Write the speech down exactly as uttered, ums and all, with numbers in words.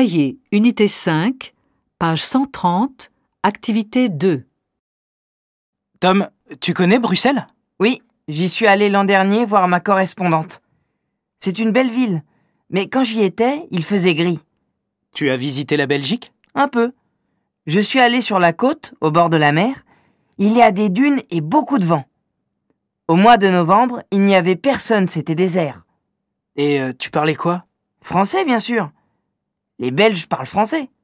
Cahier, unité cinq, page cent trente, activité deux. Tom, tu connais Bruxelles ? Oui, j'y suis allé l'an dernier voir ma correspondante. C'est une belle ville, mais quand j'y étais, il faisait gris. Tu as visité la Belgique ? Un peu. Je suis allé sur la côte, au bord de la mer. Il y a des dunes et beaucoup de vent. Au mois de novembre, il n'y avait personne, c'était désert. Et euh, tu parlais quoi ? Français, bien sûr. Les Belges parlent français.